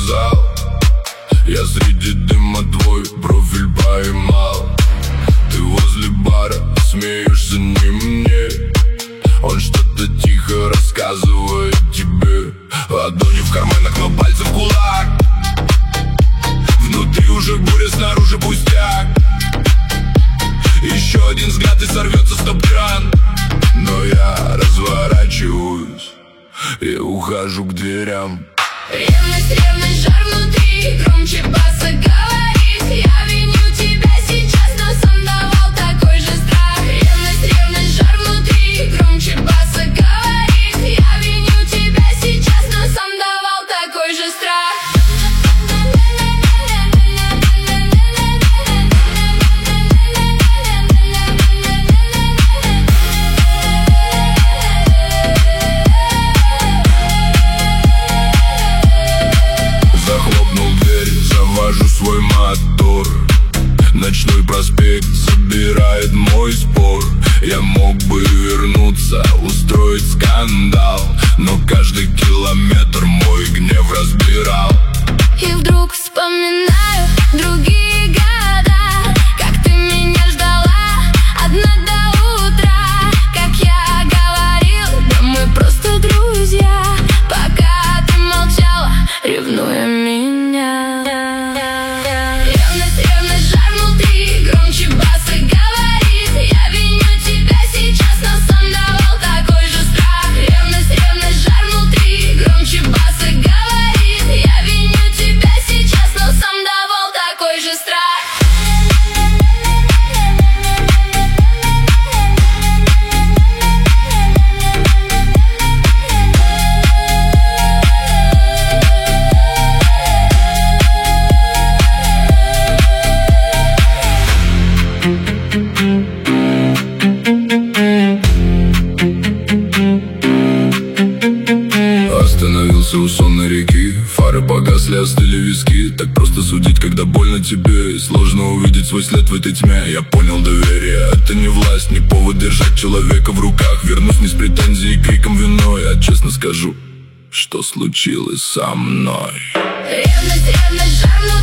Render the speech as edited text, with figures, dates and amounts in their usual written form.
сказал. Я среди дыма твой профиль поймал. Ты возле бара, смеешься не мне. Он что-то тихо рассказывает тебе. Ладони в карманах, но пальцы в кулак. Внутри уже буря, снаружи пустяк. Еще один взгляд и сорвется стоп-кран. Но я разворачиваюсь и ухожу к дверям. Ревность, ревность, жар внутри, громче баса говорит. Я виню тебя сейчас, но сам давал такой же страх. Ревность, ревность, жар внутри, громче баса говорит. Я виню тебя сейчас, но сам давал такой же страх. Свой мотор, ночной проспект забирает мой спор. Я мог бы вернуться, устроить скандал, но каждый километр мой гнев разбирал. И вдруг вспоминаю другие года, как ты меня ждала одна до утра. Как я говорил, да мы просто друзья, пока ты молчала, ревнуя меня. Остановился у сонной реки, фары погасли, остыли виски. Так просто судить, когда больно тебе, и сложно увидеть свой след в этой тьме. Я понял, доверие — это не власть, не повод держать человека в руках. Вернусь не с претензией, криком виной, а честно скажу, что случилось со мной. Ревность, ревность, жар.